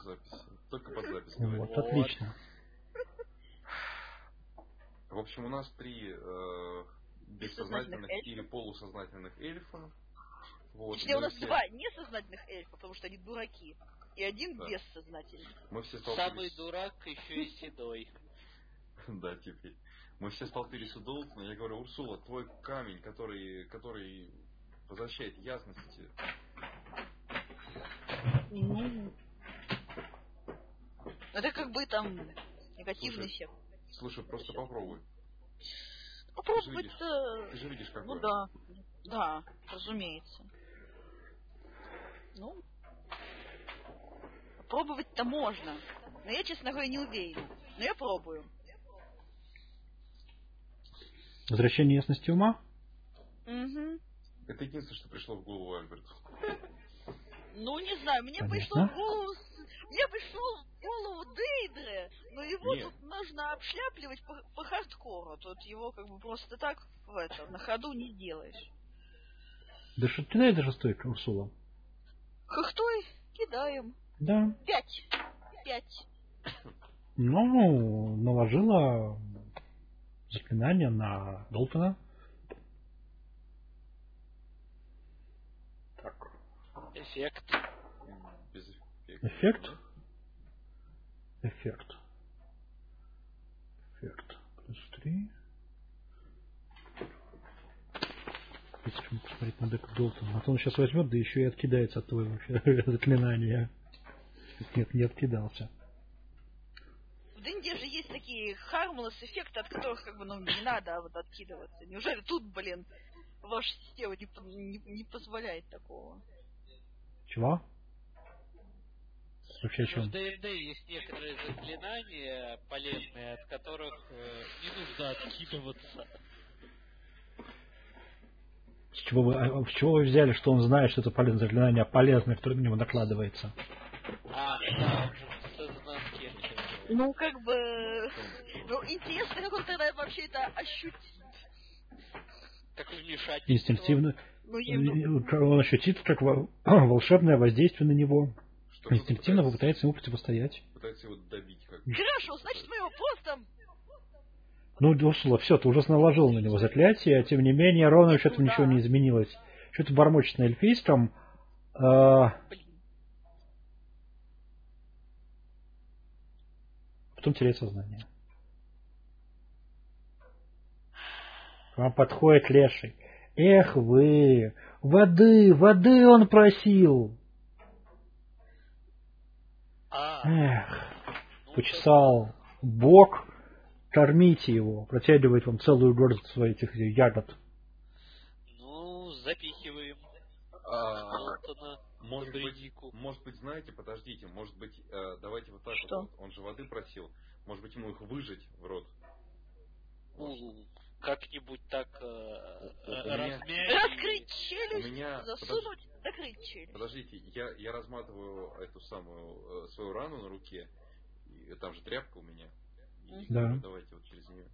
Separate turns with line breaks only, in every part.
запись. Только под запись.
Вот, отлично.
В общем, у нас 3 бессознательных или полусознательных эльфа. Вот.
Точнее, у нас 2 несознательных эльфа, потому что они дураки. И 1 бессознательный.
Мы все
Самый дурак еще и седой.
Да, теперь. Мы все столпились у Долтона. Я говорю: Урсула, твой камень, который возвращает ясности.
Это как бы там негативный эффект.
Слушай, просто попробуй.
Попробовать-то...
Ты же видишь, как.
Ну да. Да, разумеется. Ну, пробовать-то можно. Но я, честно говоря, не уверена. Но я пробую.
Возвращение ясности ума?
Угу.
Это единственное, что пришло в голову Альберту.
Ну, не знаю, мне пришло в голову Дейдре, но его тут нужно обшляпливать по хардкору. Тут его как бы просто так на ходу не сделаешь.
Да что кидай даже стоит, Урсула.
Хахтой кидаем.
Да.
5.
Ну, наложила заклинание на Долтона. Так.
Эффект.
Без
эффекта. Эффект. Плюс 3. Почему посмотреть на дека Долтона? А то он сейчас возьмет, да еще и откидается от твоего заклинания. Нет, не откидался.
В Дынде же есть такие harmless эффекты, от которых как бы не надо откидываться. Неужели тут, ваша система не позволяет такого?
Чего? Вообще о чем?
В D&D есть некоторые заклинания полезные, от которых не нужно откидываться.
С чего вы взяли, что он знает, что это полезное заклинание, полезное, которое на него накладывается?
Да, с изнанки.
Ну, как бы... Ну, интересно, как он тогда вообще это ощутит.
Как вмешательство.
Инстинктивно. Он ощутит, как волшебное воздействие на него. Что инстинктивно попытается ему противостоять.
Пытается его добить как.
Хорошо, значит, мы его просто...
Ну, Урсула, все, ты уже наложил на него заклятие, а тем не менее, ровно что-то ничего не изменилось. Что-то бормочет на эльфийском. Потом теряет сознание. К вам подходит леший. Эх вы! Воды он просил! Эх, почесал бок, кормите его, протягивает вам целую горсть своих этих ягод.
Ну, запихиваем.
Может быть, знаете, подождите, может быть, давайте вот так.
Что?
Вот, он же воды просил. Может быть, ему их выжать в рот.
Как-нибудь так размять.
Раскрыть челюсть, засунуть, закрыть челюсть.
Подождите, я разматываю эту самую свою рану на руке. И там же тряпка у меня. И
да.
Давайте вот через нее.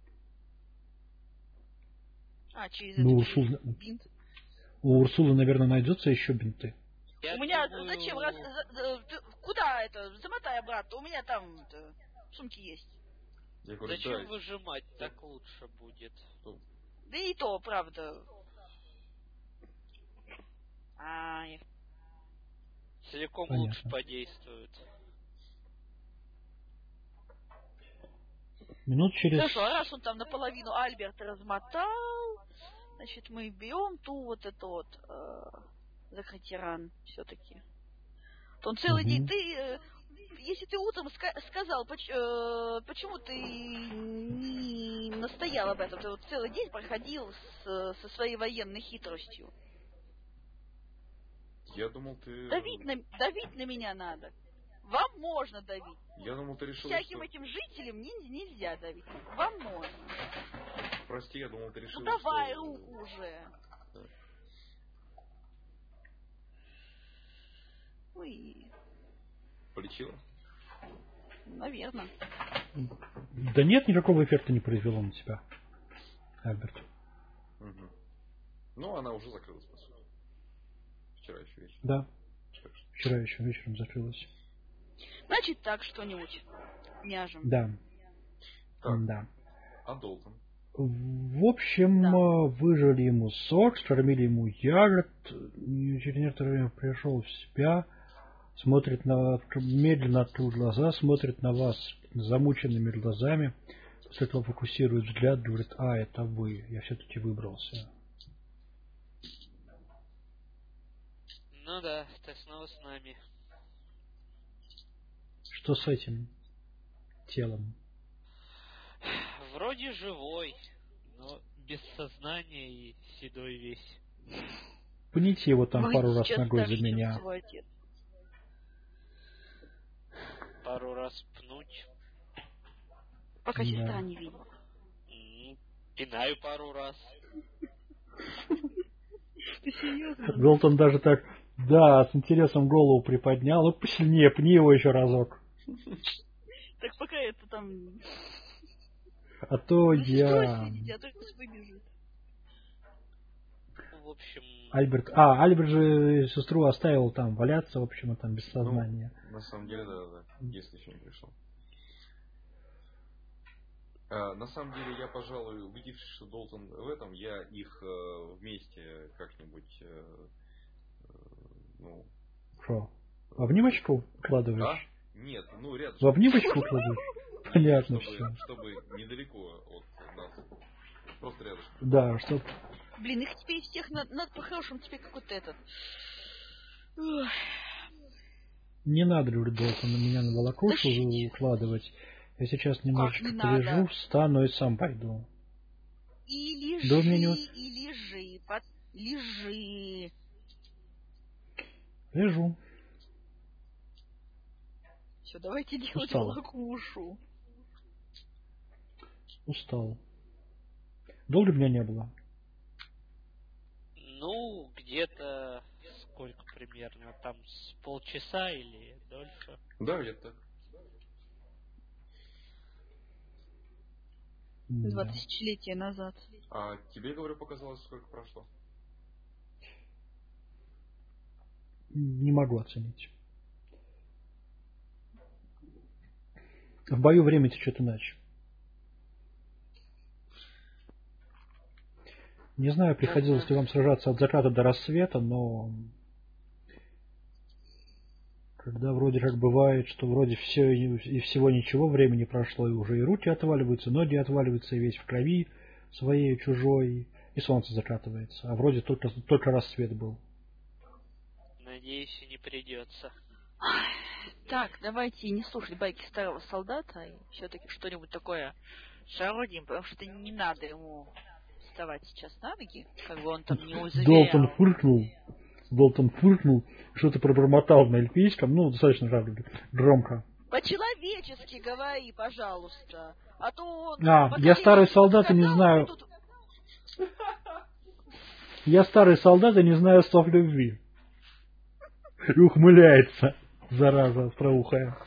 Через
бинт. У Урсулы, наверное, найдется еще бинты.
У меня зачем? Куда это? Замотай обратно. У меня там в сумке есть.
Зачем выжимать? Так лучше будет.
Да и то, правда.
Целиком лучше подействует.
Минут через...
Хорошо, а раз он там наполовину Альберта размотал, значит, мы берем закрытие ран все-таки. Он целый день... Если ты утром сказал, почему ты не настоял об этом, ты вот целый день проходил со своей военной хитростью.
Я думал, ты...
Давить на меня надо. Вам можно давить.
Я думал, ты решил,
всяким этим жителям нельзя давить. Вам можно.
Прости, я думал, ты решил,
давай руку уже.
Да.
Ой.
Полечила?
Наверное.
Да нет, никакого эффекта не произвело на тебя, Альберт.
Угу. Ну, она уже закрылась, по сути. Вчера еще вечером.
Да. Вчера еще вечером закрылась.
Значит, Значит так что-нибудь няжем.
Да.
Так,
Да.
а Долтон?
В общем,
Да.
выжили ему сок, скормили ему ягод, и через некоторое время пришел в себя, смотрит медленно открыл глаза, смотрит на вас замученными глазами, после этого фокусирует взгляд, говорит: это вы, я все-таки выбрался.
Ну да, ты снова с нами.
Что с этим телом?
Вроде живой, но без сознания и седой весь.
Пните его там
Выйди
пару раз
сейчас
ногой
старше,
за
чем
меня.
твой отец.
Пару раз пнуть.
Пока
Да.
сестра не видела.
Пинаю пару раз.
Ты серьезно?
Долтон даже так, да, с интересом голову приподнял. Ну, посильнее, пни его еще разок.
Так пока это там...
А то
Вы с сестрой
я...
следите, а то сейчас выбежит.
В общем,
Альберт же сестру оставил там валяться, в общем, там без сознания.
На самом деле, да, если еще не пришел. На самом деле, я, пожалуй, убедившись, что Долтон в этом, я их вместе как-нибудь,
Что? В обнимочку укладываешь?
Да? Нет, рядом.
В обнимочку укладываешь? Понятно все.
Чтобы недалеко от нас. Просто рядом.
Да, чтоб...
Блин, их теперь всех надо по-хорошему теперь какой-то этот... Ох.
Не надо, говорит Долтон, на меня на волокушу укладывать. Я сейчас немножечко
не
полежу,
надо?
встану и сам пойду.
И лежи,
Да у меня
и лежи, лежи.
Лежу.
Все, давайте делать
Устала.
волокушу.
Устал. Долго меня не было?
ну, где-то сколько примерно? Там с полчаса или дольше?
Да, где-то так.
2 тысячелетия назад.
А тебе, говорю, показалось, сколько прошло?
Не могу оценить. В бою время течет иначе. Не знаю, приходилось ли вам сражаться от заката до рассвета, но когда вроде как бывает, что вроде все и всего ничего, времени прошло, и уже и руки отваливаются, ноги отваливаются, и весь в крови своей, чужой, и солнце закатывается. А вроде только рассвет был.
Надеюсь, и не придется.
Так, давайте не слушать байки старого солдата и все-таки что-нибудь такое соорудим, потому что не надо ему вставать сейчас на ноги, как бы он там не заверял.
Долтон фыркнул, что-то пробормотал на эльфийском, достаточно громко.
По-человечески говори, пожалуйста. А то...
Я старый солдат и не знаю... Я старый солдат и не знаю слов любви. И ухмыляется, зараза остроухая.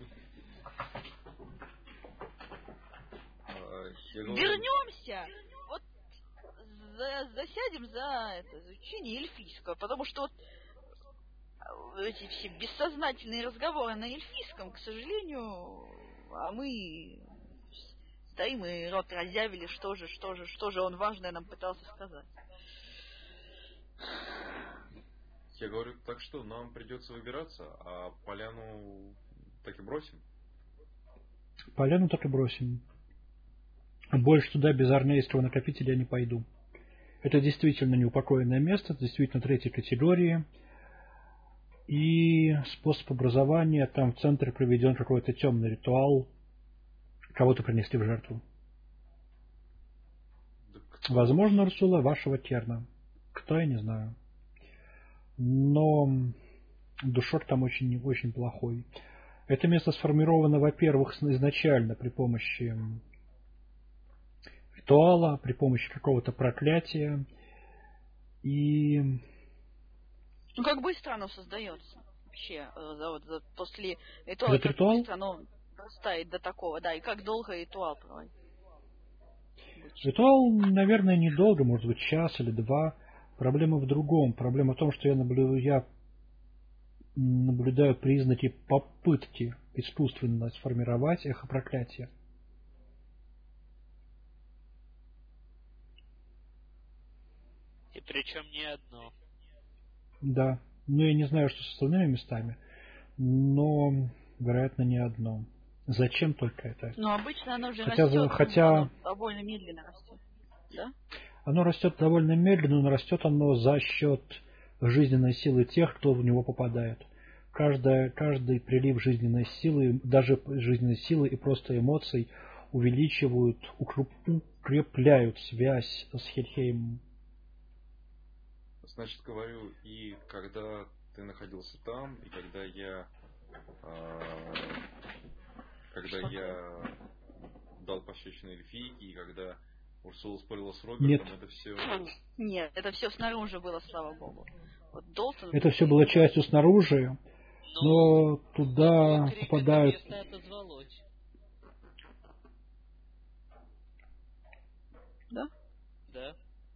Вернемся! Вот засядем за изучение эльфийского, потому что эти все бессознательные разговоры на эльфийском, к сожалению, а мы стоим и рот разъявили, что же он важное нам пытался сказать.
Я говорю, так что, нам придется выбираться, а поляну так и бросим?
Поляну так и бросим. Больше туда без армейского накопителя я не пойду. Это действительно неупокоенное место, это действительно третьей категории. И способ образования, там в центре проведен какой-то темный ритуал, кого-то принесли в жертву. Возможно, Урсула, вашего Керна. Кто, я не знаю. Но душок там очень плохой. Это место сформировано, во-первых, изначально при помощи ритуала, при помощи какого-то проклятия. И...
как быстро оно создается? Вообще, после
ритуала, как ритуал?
Быстро оно растает до такого, да, и как долго ритуал проводить?
Ритуал, наверное, недолго, может быть, час или два. Проблема в другом. Проблема в том, что я наблюдаю признаки попытки искусственно сформировать эхо проклятия.
И причем не одно.
Да. Ну, я не знаю, что с остальными местами, но, вероятно, не одно. Зачем только это?
Но обычно оно же
Хотя,
растет,
хотя...
оно довольно медленно растет. Да?
Оно растет довольно медленно, но растет оно за счет жизненной силы тех, кто в него попадает. Каждый прилив жизненной силы, даже жизненной силы и просто эмоций увеличивают, укрепляют связь с Хельхеймом.
Значит, говорю, и когда ты находился там, и когда я дал пощечину эльфийке, и когда Урсула спорила с Робертом,
Нет.
это все...
Нет, это все снаружи было, слава богу. Вот Долтон...
Это все было частью снаружи, но туда попадают...
Да?
Да.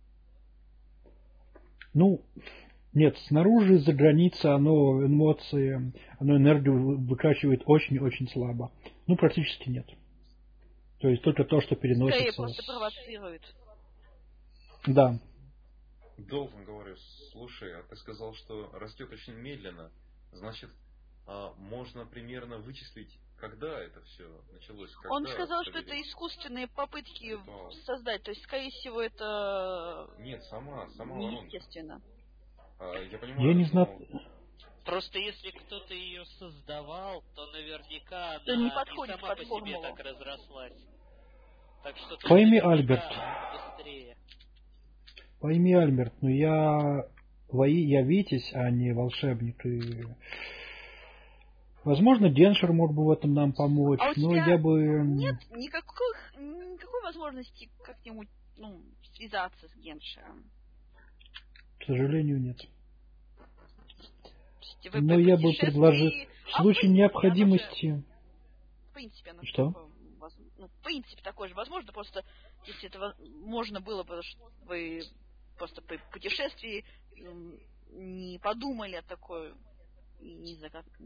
Ну, нет, снаружи, за границей, оно эмоции, оно энергию выкачивает очень-очень слабо. Ну, практически нет. То есть только то, что переносится...
Скорее просто провоцирует.
Да.
Долтон, говорю, слушай, а ты сказал, что растет очень медленно. Значит, можно примерно вычислить, когда это все началось?
Он сказал, что это искусственные попытки создать. То есть, скорее всего, это...
Нет, сама
неестественно.
Я понимаю,
Я не знаю...
Просто если кто-то ее создавал, то наверняка
то
она
не подходит
сама
под
по
формулу.
себе так разрослась. Так что
Пойми, Альберт.
Быстрее.
Пойми, Альберт, ну я Витязь, а не волшебник. И... Возможно, Деншер мог бы в этом нам помочь, но я бы...
Нет никакой возможности как-нибудь связаться с Геншером.
К сожалению, нет.
Но
я бы предложил в случае необходимости...
В принципе, оно
что?
В принципе, такое же возможно, просто если это можно было бы, что вы просто по путешествии не подумали о такой не за как.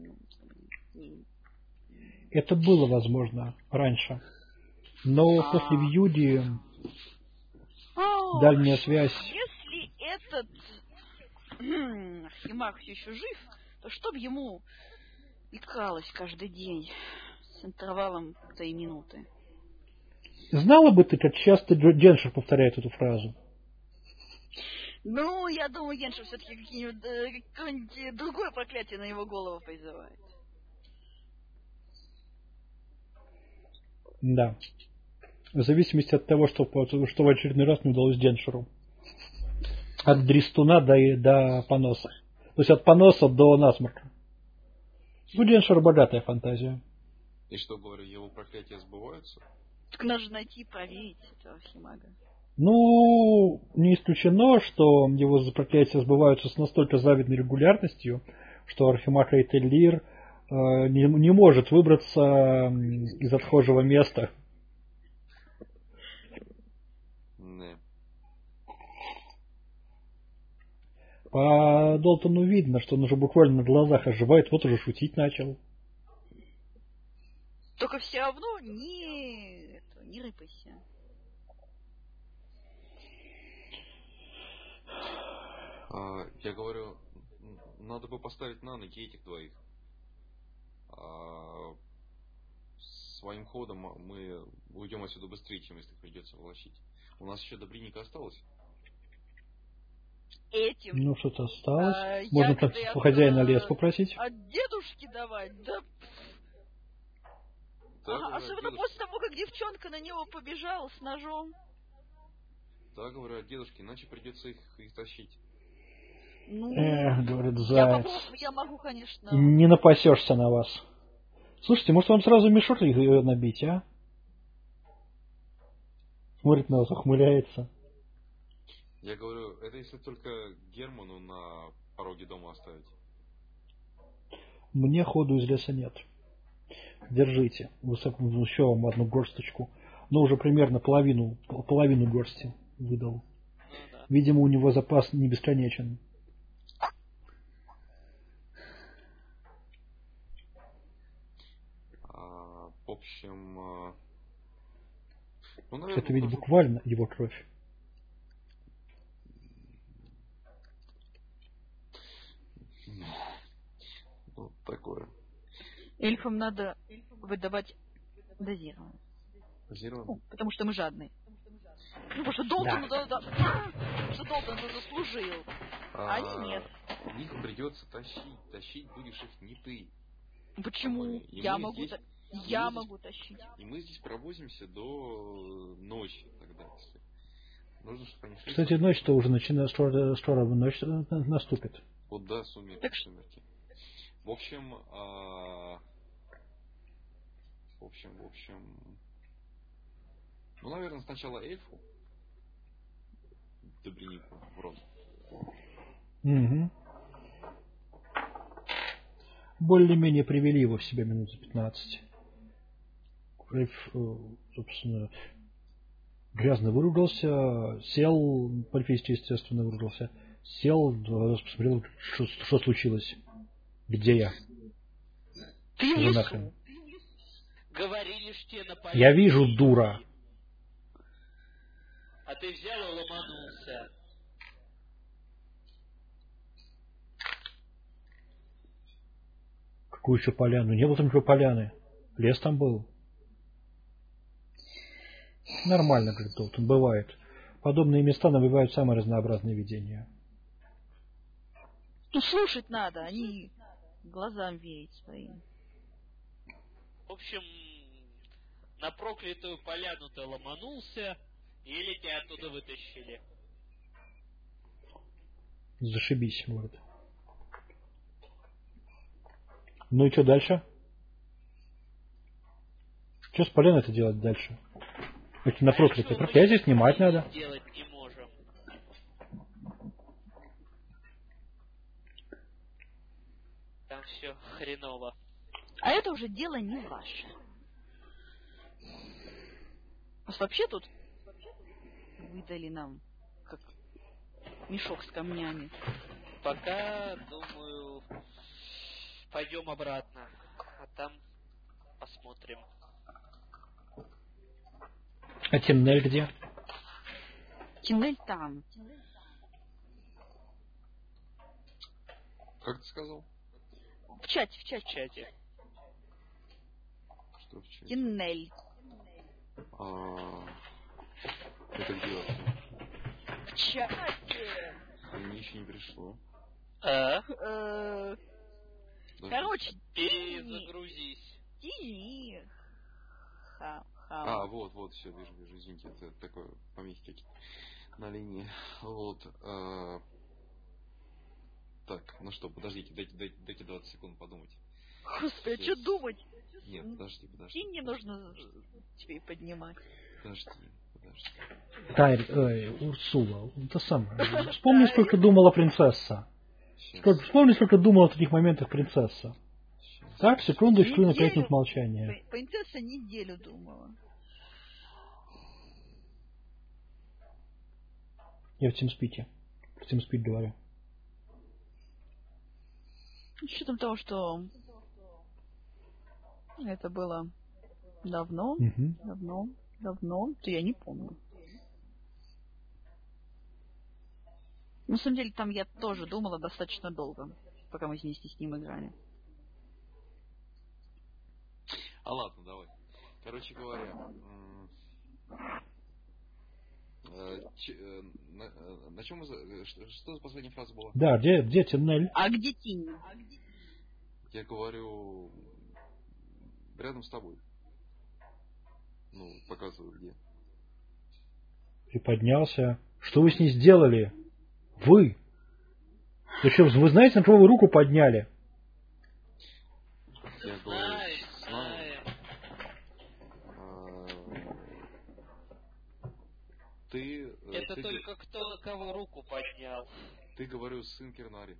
Это было возможно раньше. Но после Вьюди дальняя связь...
Если этот Архимаг все еще жив, то чтоб ему икалось каждый день с интервалом 3 минуты.
Знала бы ты, как часто Деншер повторяет эту фразу?
Ну, я думаю, Геншер все-таки какое-нибудь другое проклятие на его голову призывает.
Да. В зависимости от того, что в очередной раз не удалось Деншеру. От Дристуна до поноса. То есть от поноса до насморка. У Деншера богатая фантазия.
И что, говорю, его проклятия сбываются?
Так надо же найти и проверить этого Архимага.
Ну, не исключено, что его проклятия сбываются с настолько завидной регулярностью, что Архимаг Эйтеллир не может выбраться из отхожего места.
Не.
По Долтону видно, что он уже буквально на глазах оживает, вот уже шутить начал.
Только все равно не рыпайся.
Я говорю, надо бы поставить на ноги этих двоих. Своим ходом мы уйдем отсюда быстрее, чем если придется волочить. У нас еще до Бринника осталось?
Этим.
Ну, что-то осталось. Можно так у хозяина лес попросить.
От дедушки давать, да.
Да,
особенно после того, как девчонка на него побежала с ножом.
Да, говорю, от дедушки, иначе придется их тащить.
Ну,
говорит заяц.
Я могу, конечно.
Не напасешься на вас. Слушайте, может вам сразу мешок ее набить, а? Смотрит на вас, ухмыляется.
Я говорю, это если только Герману на пороге дома оставить.
Мне ходу из леса нет. Держите. Еще вам одну горсточку. Но уже примерно половину горсти выдал. Видимо, у него запас не бесконечен.
В общем, ну, наверное,
Это ведь буквально его кровь.
Вот такое.
Эльфам надо выдавать дозированно.
Дозированно?
Потому что мы жадные. Потому что Долтон, что Долтон заслужил. А они нет.
Их придется тащить. Тащить будешь их не ты.
Почему? Я могу тащить.
И мы здесь провозимся до ночи тогда, если. Нужно, чтобы они шли.
Кстати, ночь-то уже начинает, скоро ночь наступит.
Вот да, сумерки. В общем, ну, наверное, сначала эльфу. Добрянику в рот.
Угу. Более-менее привели его в себя минут за 15. Эльф, собственно, грязно выругался, сел, по-эльфийски, естественно, выругался, сел, посмотрел, что случилось. Где я?
Ты в
Что
лесу.
нахрен?
Говорили, что тебе напали.
Я вижу, дура.
А ты взял и ломанулся.
Какую еще поляну? Не было там никакой поляны. Лес там был. Нормально, говорит Долтон, бывает. Подобные места навевают самые разнообразные видения.
Ну, слушать надо, они глазам верить своим.
В общем, на проклятую поляну ты ломанулся, или тебя оттуда вытащили.
Зашибись, говорит. Ну и что дальше? Что с поляной-то делать дальше? Это на проклятое. Проклятие снимать надо.
Делать не можем. Там все хреново.
А это уже дело не ваше. А вообще тут выдали нам как мешок с камнями.
Пока, думаю, пойдем обратно. А там посмотрим.
А Тиннель где?
Тиннель там.
Как ты сказал?
В чате.
В чате.
Что в чате?
Тиннель.
Это где вообще?
В чате.
Мне еще не пришло.
Короче,
перезагрузись.
Тинни.
Вот, все, вижу, извините, это такое помехи какие-то на линии. Вот. Так, ну что, подождите, дайте 20 секунд подумать.
Господи, а что думать?
Нет, подожди.
Тинни нужно тебе поднимать.
Подожди.
Урсула, это самое. Вспомни, сколько думала принцесса. Вспомни, сколько думала в таких моментах принцесса. Так, секундочку, на 5 минут молчания.
Принцесса неделю думала.
Я в TeamSpeak. В TeamSpeak говорю.
С учетом того, что это было давно, то я не помню. На самом деле, там я тоже думала достаточно долго, пока мы вместе с ним играли.
Ладно, давай. Короче говоря, на чем что за последняя фраза была?
Да, где Тиннель?
А где Тинни?
Я говорю, рядом с тобой. Ну, показываю где.
Приподнялся. Что вы с ней сделали? Вы? Вы знаете, на кого вы руку подняли?
Я говорю,
Знаем. Это только кто на кого руку поднял.
Ты, говорю, сын Кернари.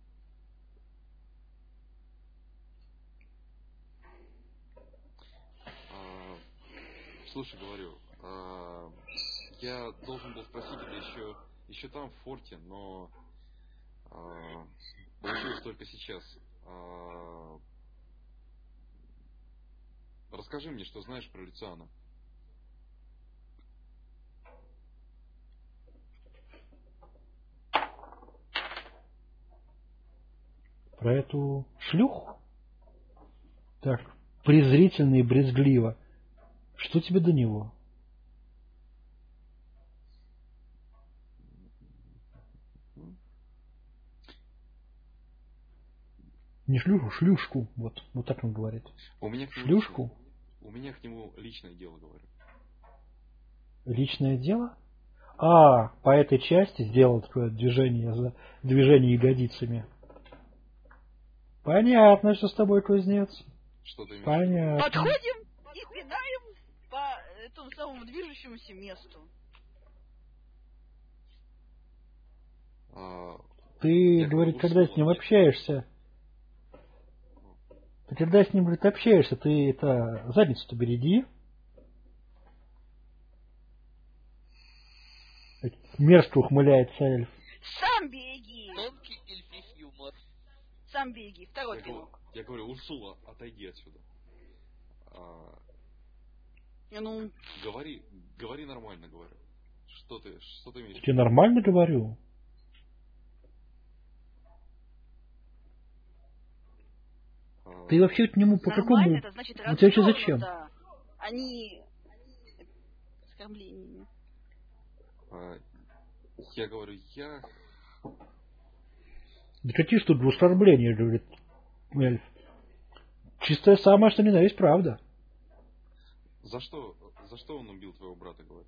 Слушай, говорю, я должен был спросить это еще там в форте, но получилось только сейчас. Расскажи мне, что знаешь про Люциана.
Про эту шлюху? Так, презрительно и брезгливо. Что тебе до него? Не шлюху, шлюшку. Вот так он говорит.
У меня к нему
Шлюшку?
У меня к нему личное дело, говорю.
Личное дело? По этой части сделал такое движение ягодицами. Понятно, что с тобой, кузнец.
Что ты имеешь?
Понятно.
Подходим и пинаем по этому самому движущемуся месту.
Ты, говорит, когда с ним общаешься, ты задницу-то береги. Мерзко ухмыляется эльф.
Сам беги!
Тонкий эльфий юмор.
Сам беги, второй пинок.
Я говорю, Урсула, отойди отсюда.
Ну,
Говори нормально, говорю. Что ты имеешь?
Я нормально говорю. Ты вообще к нему по
нормально,
какому...
это значит
Ну, тебе вообще зачем?
развернуто. Они оскорблениями.
Я говорю,
Да какие ж тут оскорбления, говорит эльф. Чистое самое, что ни на есть правда.
За что он убил твоего брата, говорю?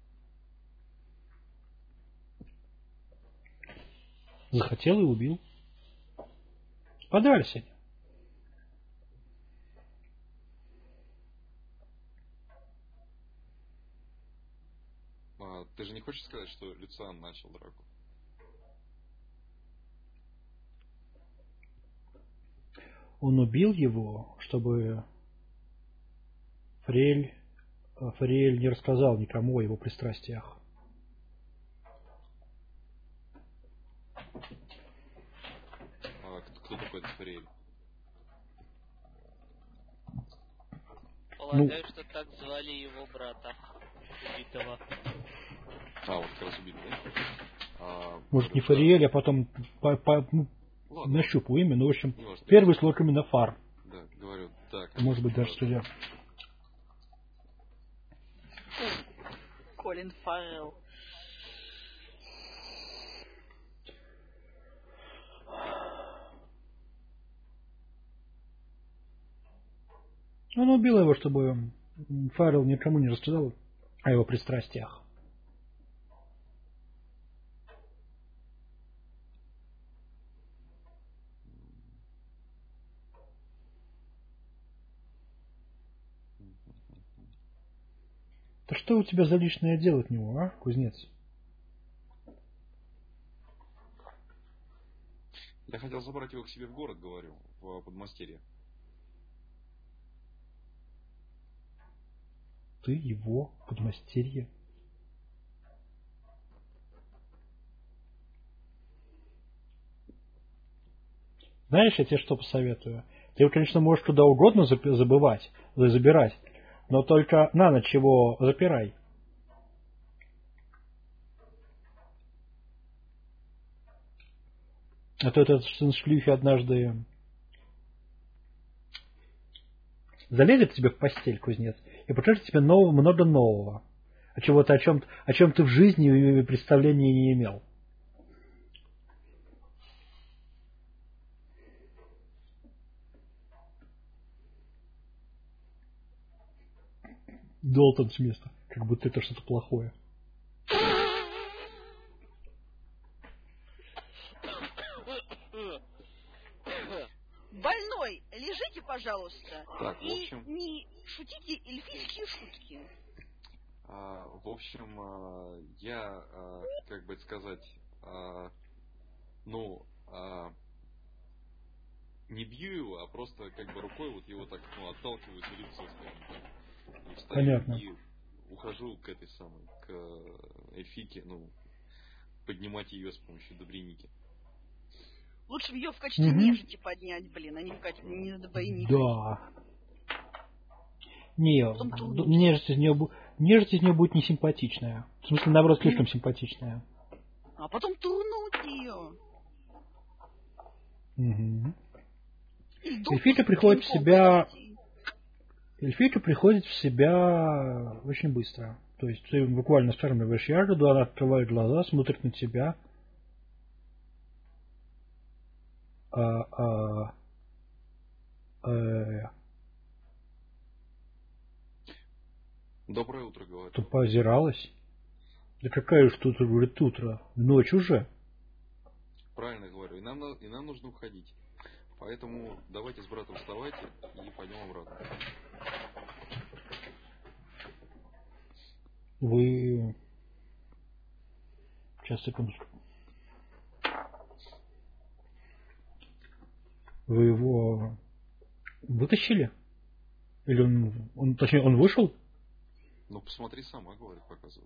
Захотел и убил. Подрались они.
Ты же не хочешь сказать, что Люциан начал драку?
Он убил его, чтобы Фриэль не рассказал никому о его пристрастиях.
Кто такой этот Фриэль?
Полагаю, что так звали его брата, убитого.
Вот как раз убили, да?
Может, не Фариэль, а потом нащупаю имя, но, в общем, первый слог именно Фар.
Да, говорю, так.
Может быть, даже судья.
Колин Фаррелл.
Он убил его, чтобы Фаррелл никому не рассказал о его пристрастиях. Да что у тебя за личное дело от него, кузнец?
Я хотел забрать его к себе в город, говорю, в подмастерье.
Ты его подмастерье? Знаешь, я тебе что посоветую? Ты, конечно, можешь куда угодно забирать, но только на ночь его запирай. А то этот сын шлюхи однажды залезет к тебе в постель, кузнец, и покажет тебе много нового. О чем ты в жизни представления не имел. Долтон с места, как будто это что-то плохое.
Больной, лежите, пожалуйста,
Так,
и не шутите эльфийские шутки.
В общем, я, как бы сказать, не бью его, а просто как бы рукой вот его так отталкиваю за лицо, скажем так. И встаю.
Понятно.
И ухожу к этой самой, к эльфике, поднимать ее с помощью Добряники.
Лучше ее в качестве нежити поднять, а не в качестве не
Да. Не,
Потом турнуть.
нежить из нее будет несимпатичная. В смысле, наоборот, слишком симпатичная.
А потом турнуть ее.
Угу.
И
Эльфийка приходит в себя... Эльфийка приходит в себя очень быстро. То есть ты буквально скармливаешь ягоду, она открывает глаза, смотрит на тебя.
Доброе утро, говорит.
То поозиралась. Да какая уж тут, говорит, утро. Ночь уже.
Правильно говорю. И нам нужно уходить. Поэтому давайте с братом вставайте и пойдем обратно.
Вы... Сейчас, секундочку. Вы его вытащили? Или он точнее, он вышел?
Ну, посмотри сама, говорит, показываю.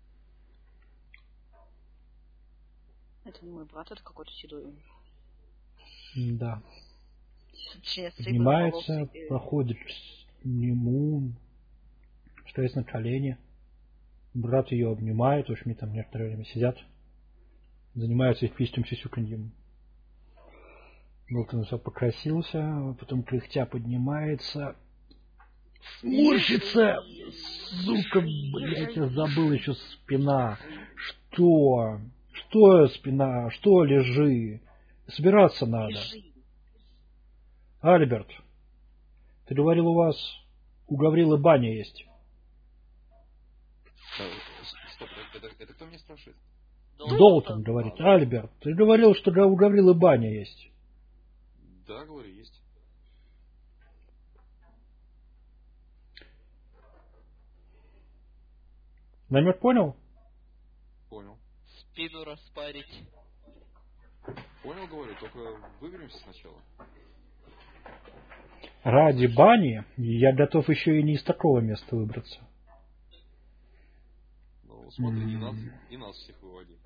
Это не мой брат, это какой-то седой.
Да.
Точнее, с
Поднимается,
волосы.
проходит к нему, становится на колени. Брат ее обнимает, в общем, они там некоторое время сидят. Занимаются их пистым сисюканьем. Болтон все покрасился, потом кряхтя поднимается. Морщится! Сука, блядь, я забыл еще спина. Что? Что спина? Что лежи? Собираться надо.
Лежи.
Альберт, ты говорил, у вас у Гаврилы баня есть.
Стоп, это кто меня спрашивает?
Долтон говорит. Альберт, ты говорил, что у Гаврилы баня есть.
Да, говорю, есть.
Намек понял?
Понял.
Спину распарить.
Понял, говорю, только выберемся сначала.
Ради бани я готов еще и не из такого места выбраться.
Ну, смотри, и нас всех выводи.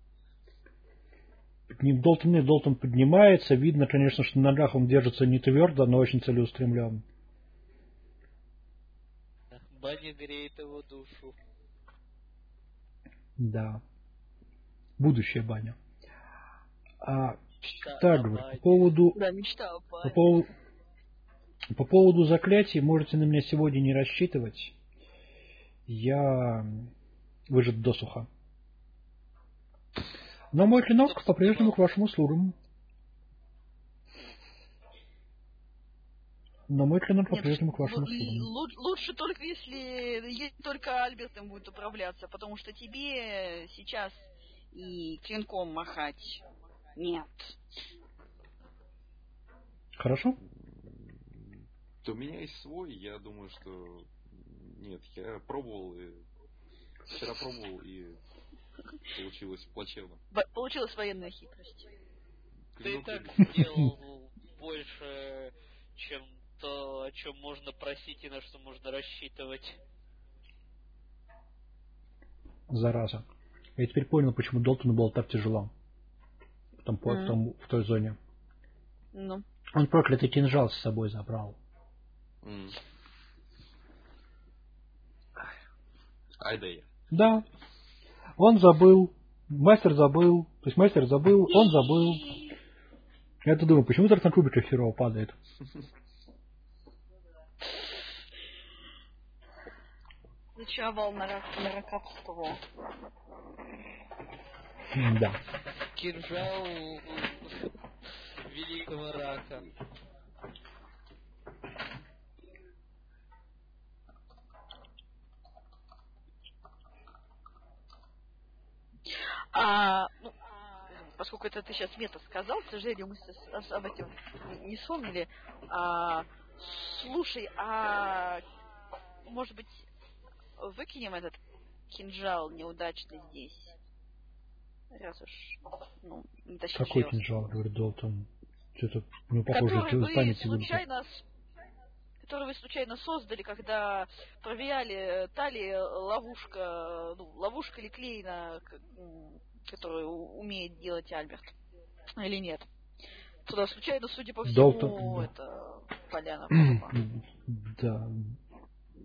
Долтон поднимается. Видно, конечно, что на ногах он держится не твердо, но очень целеустремлен.
Баня греет его душу.
Да. Будущая баня.
Мечта
Так,
о
говорю,
бане.
Да, мечта о
по
бане.
поводу заклятий можете на меня сегодня не рассчитывать. Я выжат досуха. Но мой клинок по-прежнему к вашим услугам.
Лучше только если только Альбертом будет управляться, потому что тебе сейчас и клинком махать нет.
Хорошо?
То у меня есть свой, я думаю, что... Нет, я пробовал, вчера пробовал, и получилось плачевно.
Получилась военная хитрость.
Ты и
Клинок
так
забил.
сделал больше, чем то, о чем можно просить и на что можно рассчитывать.
Зараза. Я теперь понял, почему Долтону было так тяжело. В той зоне.
Ну.
Он проклятый кинжал с собой забрал.
Ай да я.
Да. Он забыл. Мастер забыл. То есть мастер забыл, он забыл. Я-то думаю, почему только на кубиках херово падает?
Зачаровал на раковство.
Да.
Кинжал великого рака.
Поскольку это ты сейчас мета сказал, к сожалению, мы об этом не вспомнили. Слушай, может быть, выкинем этот кинжал неудачный здесь? Раз уж, не тащить
Какой
его.
кинжал, говорит Долтон? Что-то, похоже,
который вы случайно создали, когда проверяли, та ли ловушка, ловушка или клейна, которую умеет делать Альберт, или нет. Туда случайно, судя по всему,
Долтон,
это поляна попала.
Да.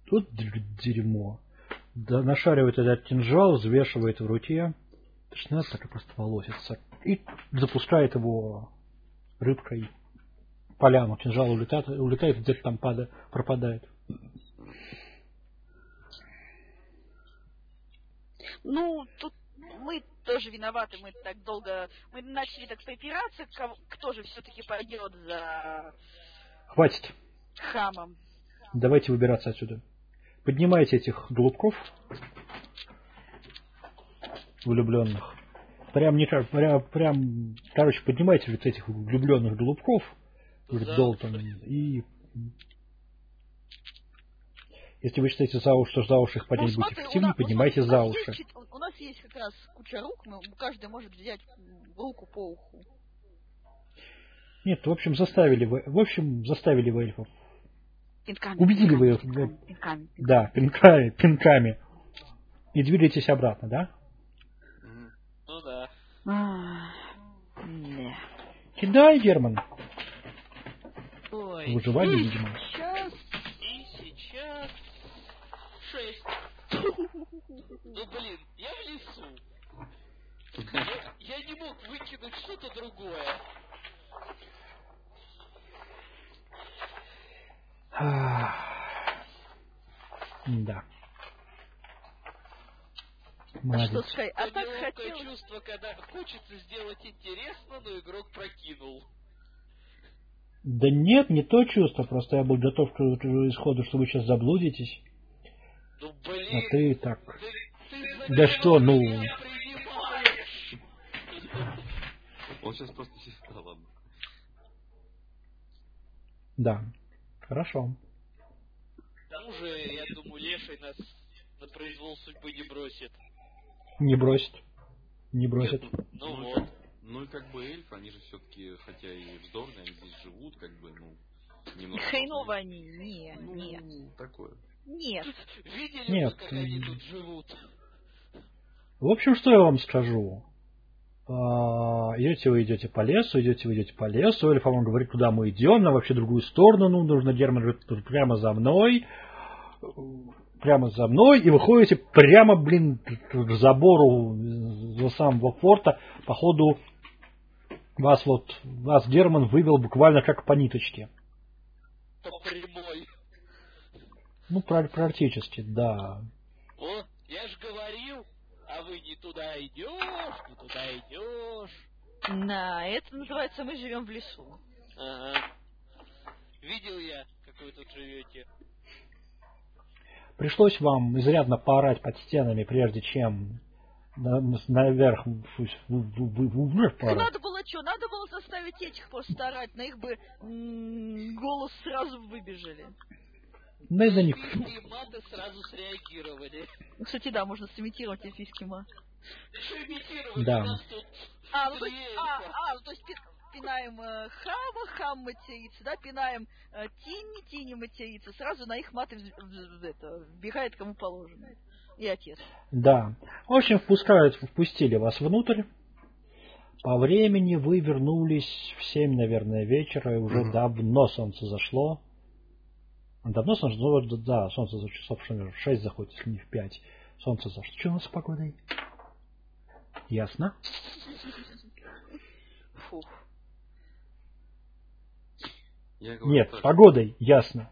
Тут дерьмо. Да, нашаривает этот кинжал, взвешивает в руке. Точно так и просто волосится. И запускает его рыбкой в поляну. Кинжал улетает где-то там пропадает.
Ну, тут мы тоже виноваты, мы так долго... Мы начали так припираться, кто же все-таки пойдет за...
Хватит.
Хамом.
Давайте выбираться отсюда. Поднимайте этих голубков влюбленных. Короче, поднимайте вот этих влюбленных голубков, говорит Долтон, и если вы считаете за уши, что за уши их поднять будет эффективнее, поднимайте за уши.
У нас есть как раз куча рук, каждый может взять руку по уху.
Нет, в общем, заставили вы эльфов.
Пинками.
Убедили вы их.
Пинками.
Да, пинками. И двигаетесь обратно, да?
Ну да.
Да.
Кидай, Герман.
Ой.
Выживание, видимо.
Сейчас. 6. Ну блин, я в лесу. Я не мог выкинуть что-то другое.
Да.
Молодец. Что сказать,
а так хотел... чувство, когда хочется сделать интересно, но игрок прокинул.
Да нет, не то чувство, просто я был готов к исходу, что вы сейчас заблудитесь.
Ну блин.
А ты так... Да что, ну...
Он сейчас просто сидит, ладно.
Да, хорошо.
К тому же, я думаю, Леший нас на произвол судьбы не бросит.
Не бросит. Не бросит.
Нет,
ну вот.
Ну и как бы эльфы, они же все-таки, хотя и вздорные, они здесь живут, как бы, ну, немного...
Хреново они, нет.
Такое.
Нет.
Видели
нет.
Вы, как они тут живут?
В общем, что я вам скажу? Идете вы идете по лесу, эльф вам говорит, куда мы идем, нам вообще другую сторону, ну, нужно, Герман говорит, прямо за мной, и выходите прямо, блин, к забору за самого форта, походу вас Герман вывел буквально как по ниточке.
По прямой.
Ну, практически, да.
О, я ж говорил, а вы не туда идешь.
Да, это называется «Мы живем в лесу».
Ага. Видел я, как вы тут живете.
Пришлось вам изрядно поорать под стенами, прежде чем наверх поорать.
Надо было что? Надо было заставить этих просто орать, на их бы голос сразу выбежали.
Да из-за них.
Эльфийские маты сразу среагировали.
Кстати, да, можно сымитировать эльфийский мат.
Имитировать
да.
нас тут.
То есть пинаем хам матерится, да, пинаем тени матерится, сразу на их маты вбегает кому положено. И отец.
Да. В общем, впустили вас внутрь. По времени вы вернулись в 7, наверное, вечера, и уже давно солнце зашло. Давно солнце зашло, да, солнце за часов 6 заходит, если не в 5. Солнце зашло. Что у нас с погодой? Ясно?
Фух.
Нет, с погодой ясно.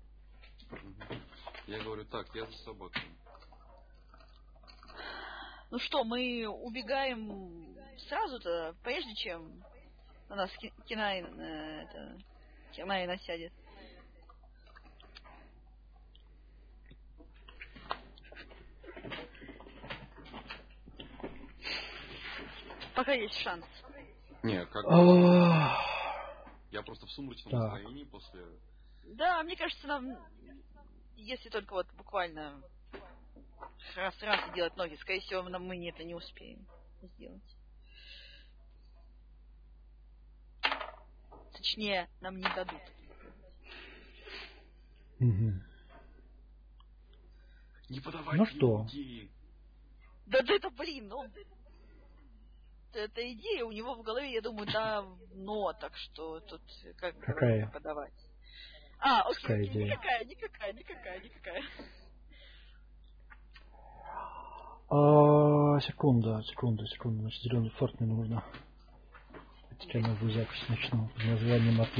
Я говорю так, я за собакой.
Ну что, мы убегаем сразу-то, прежде чем на нас Кирнай насядет. Пока есть шанс.
Не, как я просто в сумрачном настроении после...
Да, мне кажется, нам, если только вот буквально раз и делать ноги, скорее всего, мы это не успеем сделать. Точнее, нам не дадут.
Не подавайте
ну что?
идеи.
Да это, блин, эта идея у него в голове, я думаю, давно, так что тут как
какая?
Подавать. Окей,
идея.
никакая.
Секунда. Значит, зеленый форт мне нужно. Теперь новую запись начну. Под названием